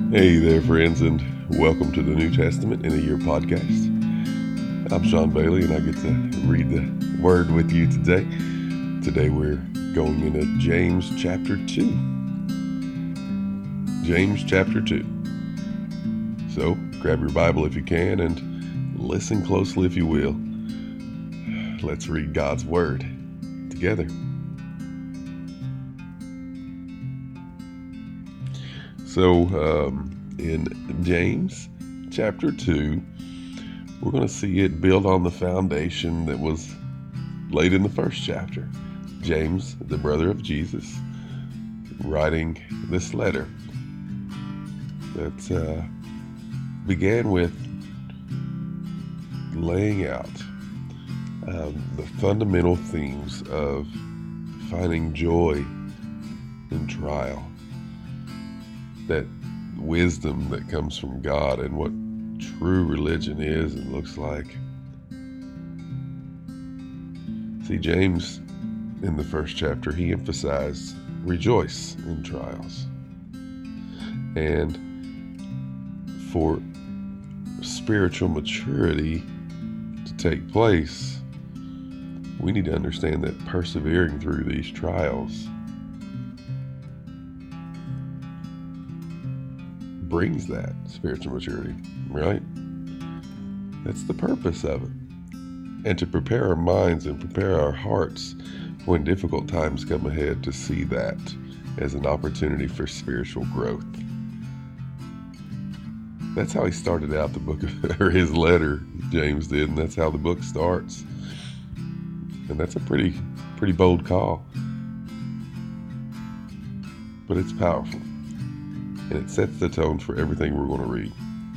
Hey there, friends, and welcome to the New Testament in a Year podcast. I'm Sean Bailey, and I get to read the Word with you today. Today we're going into James chapter 2. James chapter 2. So, grab your Bible if you can, and listen closely if you will. Let's read God's Word together. So, in James chapter 2, we're going to see it build on the foundation that was laid in the first chapter. James, the brother of Jesus, writing this letter that began with laying out the fundamental themes of finding joy in trial, that wisdom that comes from God, and what true religion is and looks like. See, James, in the first chapter, he emphasized rejoice in trials. And for spiritual maturity to take place, we need to understand that persevering through these trials brings that spiritual maturity, right? That's the purpose of it. And to prepare our minds and prepare our hearts when difficult times come ahead, to see that as an opportunity for spiritual growth. That's how he started out the book, or his letter, James did, and that's how the book starts. And that's a pretty bold call. But it's powerful. And it sets the tone for everything we're going to read.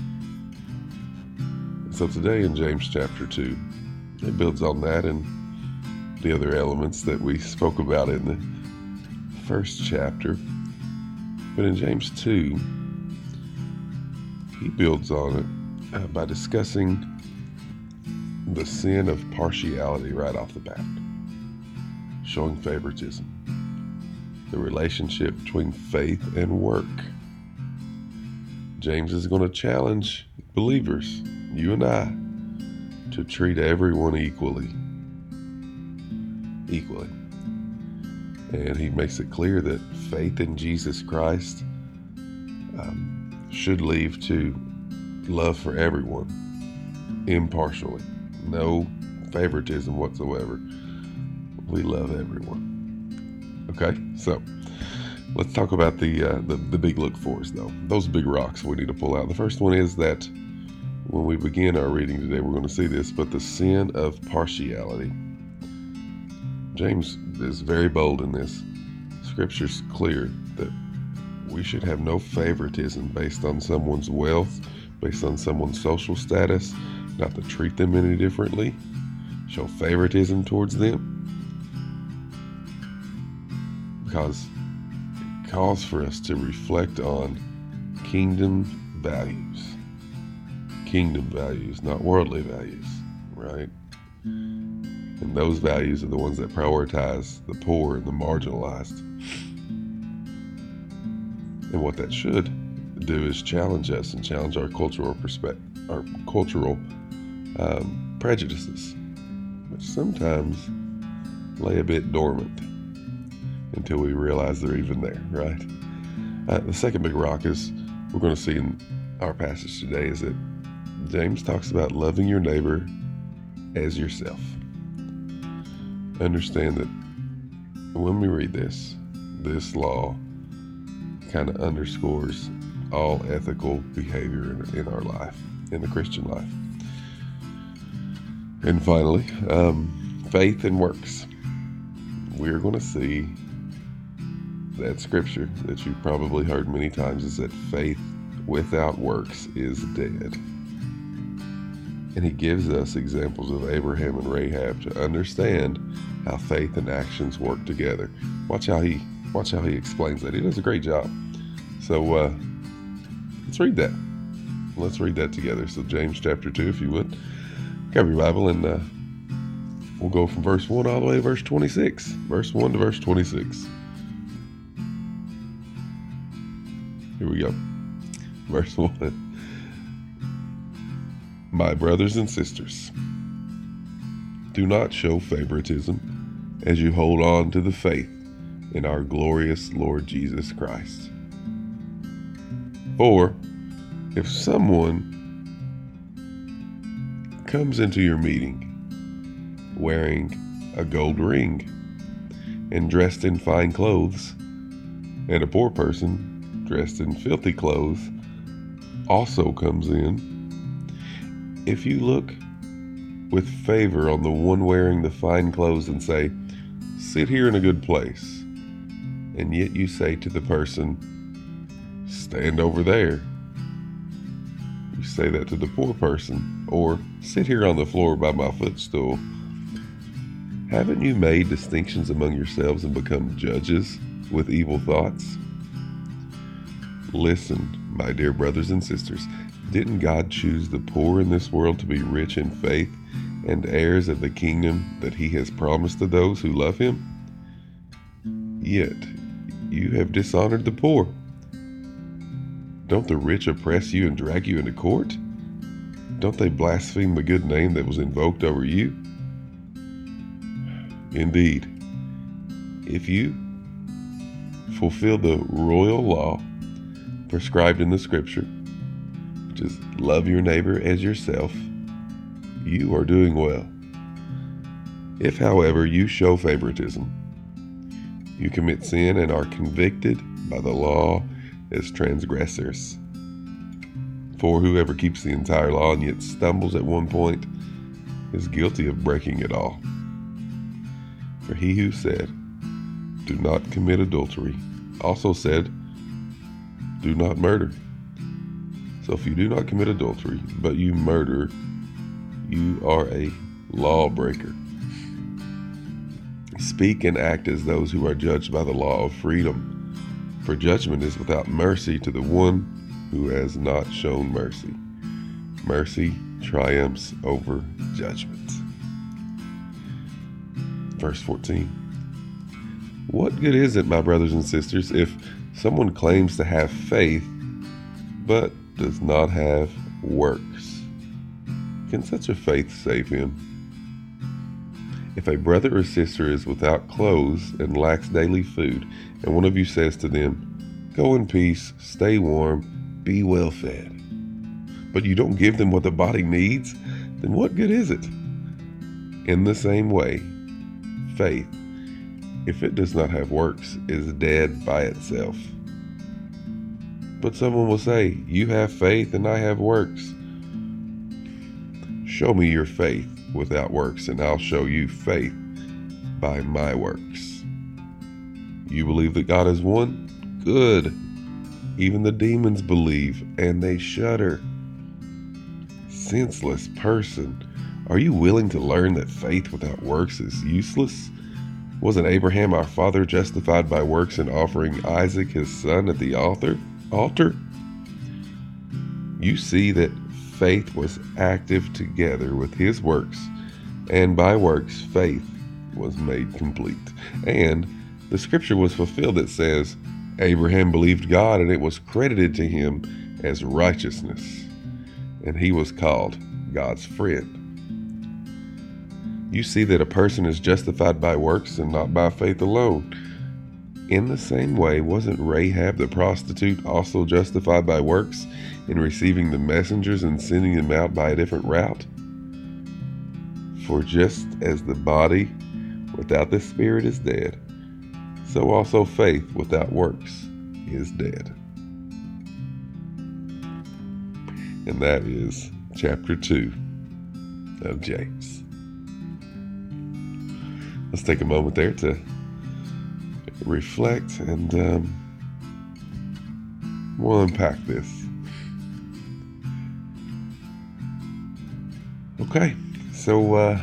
So today in James chapter 2, it builds on that and the other elements that we spoke about in the first chapter. But in James 2, he builds on it by discussing the sin of partiality right off the bat, showing favoritism, the relationship between faith and work. James is going to challenge believers, you and I, to treat everyone equally. And he makes it clear that faith in Jesus Christ should lead to love for everyone, impartially, no favoritism whatsoever. We love everyone. Okay, so let's talk about the big look fors, though. Those big rocks we need to pull out. The first one is that when we begin our reading today, we're going to see this, but the sin of partiality. James is very bold in this. Scripture's clear that we should have no favoritism based on someone's wealth, based on someone's social status, not to treat them any differently, show favoritism towards them, because calls for us to reflect on kingdom values, not worldly values, right? And those values are the ones that prioritize the poor and the marginalized. And what that should do is challenge us and challenge our cultural prejudices, which sometimes lay a bit dormant until we realize they're even there, right? The second big rock is, we're going to see in our passage today, is that James talks about loving your neighbor as yourself. Understand that when we read this law kind of underscores all ethical behavior in our life, in the Christian life. And finally, faith and works. We're going to see that scripture that you've probably heard many times is that faith without works is dead. And he gives us examples of Abraham and Rahab to understand how faith and actions work together. Watch how he explains that. He does a great job. So let's read that. Let's read that together. So James chapter 2, if you would. Grab your Bible and we'll go from verse 1 all the way to verse 26. Verse 1 to verse 26. Here we go. Verse 1. My brothers and sisters, do not show favoritism as you hold on to the faith in our glorious Lord Jesus Christ. For if someone comes into your meeting wearing a gold ring and dressed in fine clothes, and a poor person dressed in filthy clothes also comes in, if you look with favor on the one wearing the fine clothes and say, sit here in a good place, and yet you say to the person, stand over there. You say that to the poor person, or sit here on the floor by my footstool. Haven't you made distinctions among yourselves and become judges with evil thoughts? Listen, my dear brothers and sisters, didn't God choose the poor in this world to be rich in faith and heirs of the kingdom that he has promised to those who love him? Yet you have dishonored the poor. Don't the rich oppress you and drag you into court? Don't they blaspheme the good name that was invoked over you? Indeed, if you fulfill the royal law prescribed in the scripture, which is love your neighbor as yourself, you are doing well. If, however, you show favoritism, you commit sin and are convicted by the law as transgressors. For whoever keeps the entire law and yet stumbles at one point is guilty of breaking it all. For he who said, do not commit adultery, also said, do not murder. So if you do not commit adultery, but you murder, you are a lawbreaker. Speak and act as those who are judged by the law of freedom, for judgment is without mercy to the one who has not shown mercy. Mercy triumphs over judgment. Verse 14. What good is it, my brothers and sisters, if someone claims to have faith, but does not have works? Can such a faith save him? If a brother or sister is without clothes and lacks daily food, and one of you says to them, go in peace, stay warm, be well fed, but you don't give them what the body needs, then what good is it? In the same way, faith, if it does not have works, is dead by itself. But someone will say, you have faith and I have works. Show me your faith without works, and I'll show you faith by my works. You believe that God is one? Good. Even the demons believe, and they shudder. Senseless person, are you willing to learn that faith without works is useless? Wasn't Abraham our father justified by works in offering Isaac his son at the altar? You see that faith was active together with his works, and by works faith was made complete. And the scripture was fulfilled that says, Abraham believed God, and it was credited to him as righteousness, and he was called God's friend. You see that a person is justified by works and not by faith alone. In the same way, wasn't Rahab the prostitute also justified by works in receiving the messengers and sending them out by a different route? For just as the body without the spirit is dead, so also faith without works is dead. And that is chapter 2 of James. Let's take a moment there to reflect, and we'll unpack this. Okay, so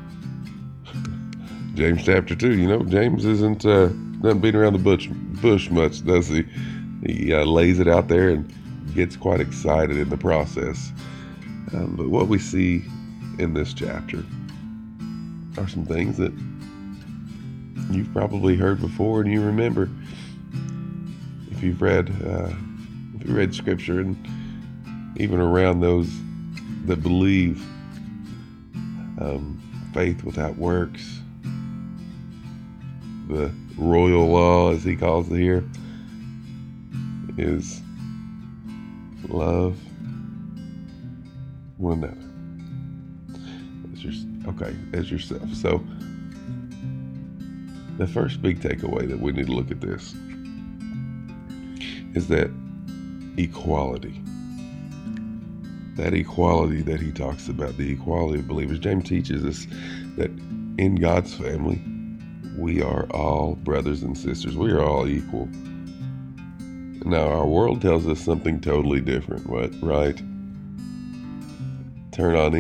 James chapter 2, James doesn't beat around the bush much, does he? He lays it out there and gets quite excited in the process. But what we see in this chapter are some things that you've probably heard before and you remember if you've read scripture. And even around those that believe. Faith without works, the royal law, as he calls it here, is love one another as yourself. So the first big takeaway that we need to look at this is that equality. That equality that he talks about, the equality of believers. James teaches us that in God's family, we are all brothers and sisters. We are all equal. Now, our world tells us something totally different, right? Turn on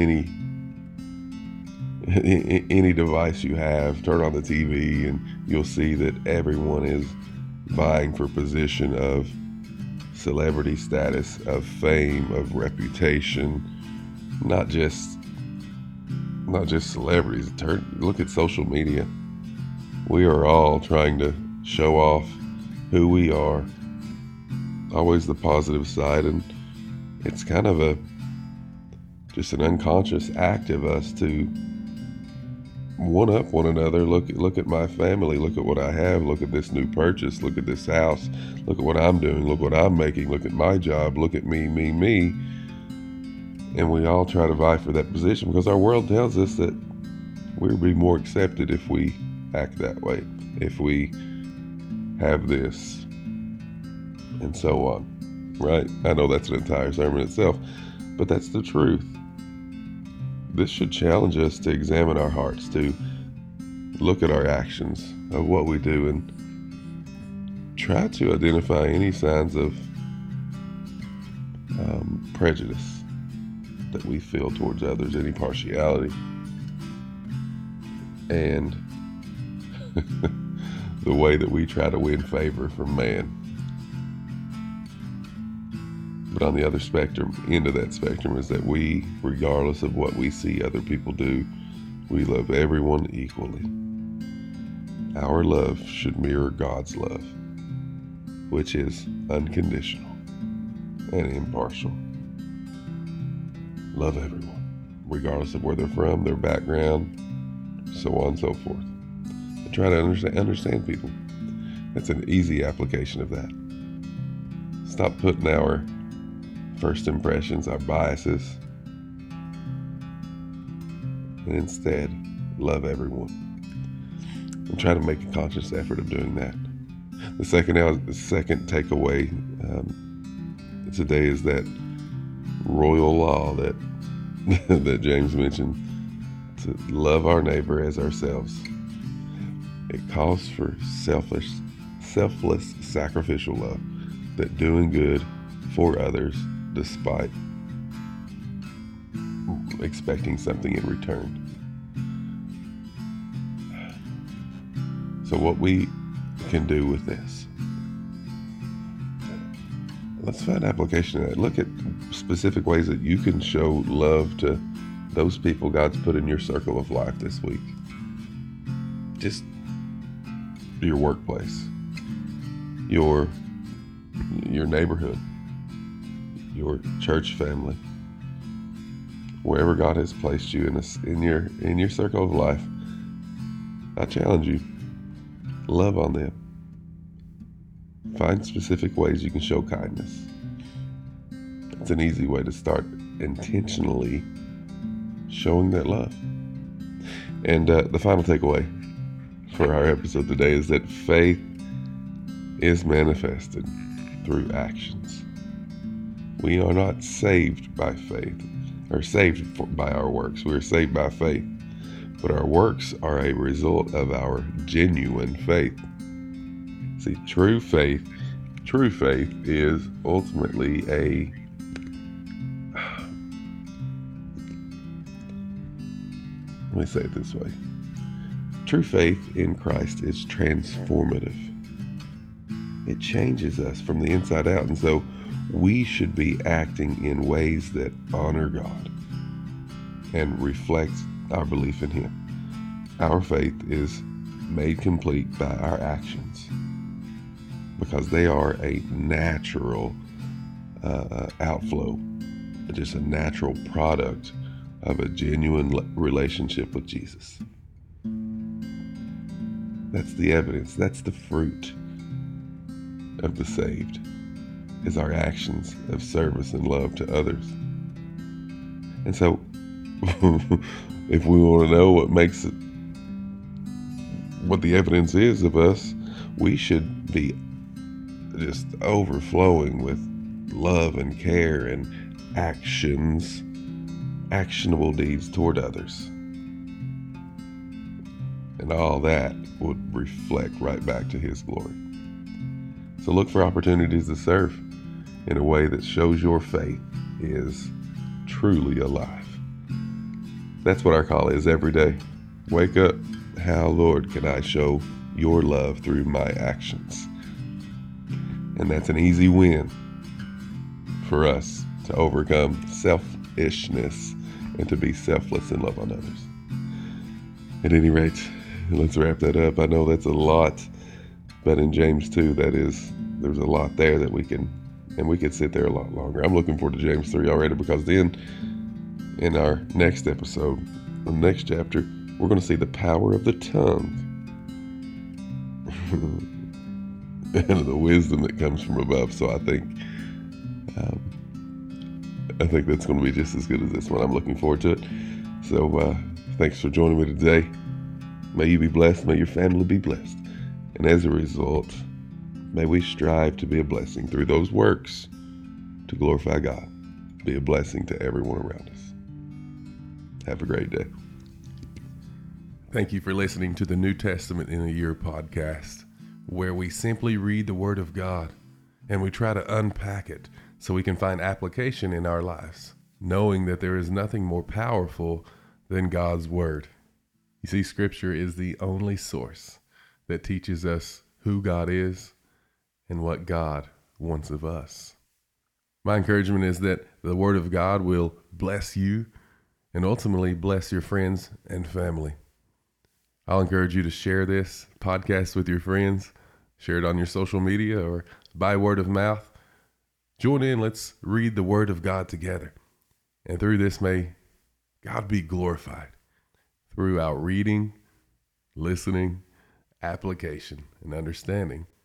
any device you have, turn on the TV, and you'll see that everyone is vying for position of celebrity status, of fame, of reputation, not just celebrities. Look at social media. We are all trying to show off who we are, always the positive side, and it's kind of just an unconscious act of us to one up one another. Look at my family. Look at what I have. Look at this new purchase. Look at this house. Look at what I'm doing. Look what I'm making. Look at my job. Look at me. And we all try to vie for that position because our world tells us that we'll be more accepted if we act that way, if we have this, and so on. Right? I know that's an entire sermon itself, but that's the truth. This should challenge us to examine our hearts, to look at our actions of what we do and try to identify any signs of prejudice that we feel towards others, any partiality. And the way that we try to win favor from man. But on the other end of that spectrum is that we, regardless of what we see other people do, we love everyone equally. Our love should mirror God's love, which is unconditional and impartial. Love everyone, regardless of where they're from, their background, so on and so forth. And try to understand people. That's an easy application of that. Stop putting our first impressions, our biases, and instead love everyone. And try to make a conscious effort of doing that. The second takeaway today is that royal law that that James mentioned, to love our neighbor as ourselves. It calls for selfless, sacrificial love, that doing good for others despite expecting something in return. So what we can do with this, let's find application of that. Look at specific ways that you can show love to those people God's put in your circle of life this week. Just your workplace, your neighborhood, your church family, wherever God has placed you in your circle of life. I challenge you, love on them. Find specific ways you can show kindness. It's an easy way to start intentionally showing that love. And the final takeaway for our episode today is that faith is manifested through actions. We are not saved by faith or saved by our works. We are saved by faith, but our works are a result of our genuine faith. See, true faith is ultimately let me say it this way. True faith in Christ is transformative. It changes us from the inside out, and so we should be acting in ways that honor God and reflect our belief in Him. Our faith is made complete by our actions because they are a natural outflow just a natural product of a genuine relationship with Jesus. That's the evidence. That's the fruit of the saved, is our actions of service and love to others. And so, if we want to know what makes it, what the evidence is of us, we should be just overflowing with love and care and actionable deeds toward others. And all that would reflect right back to His glory. So look for opportunities to serve in a way that shows your faith is truly alive. That's what our call is every day. Wake up. How, Lord, can I show your love through my actions? And that's an easy win for us to overcome selfishness and to be selfless and love on others. At any rate, let's wrap that up. I know that's a lot, but in James 2, there's a lot there that we could sit there a lot longer. I'm looking forward to James 3 already, because then in our next episode, the next chapter, we're going to see the power of the tongue and the wisdom that comes from above. So I think that's going to be just as good as this one. I'm looking forward to it. So thanks for joining me today. May you be blessed. May your family be blessed. And as a result, may we strive to be a blessing through those works to glorify God. Be a blessing to everyone around us. Have a great day. Thank you for listening to the New Testament in a Year podcast, where we simply read the Word of God and we try to unpack it so we can find application in our lives, knowing that there is nothing more powerful than God's Word. You see, Scripture is the only source that teaches us who God is and what God wants of us. My encouragement is that the Word of God will bless you and ultimately bless your friends and family. I'll encourage you to share this podcast with your friends, share it on your social media or by word of mouth. Join in, let's read the Word of God together. And through this, may God be glorified through our reading, listening, application, and understanding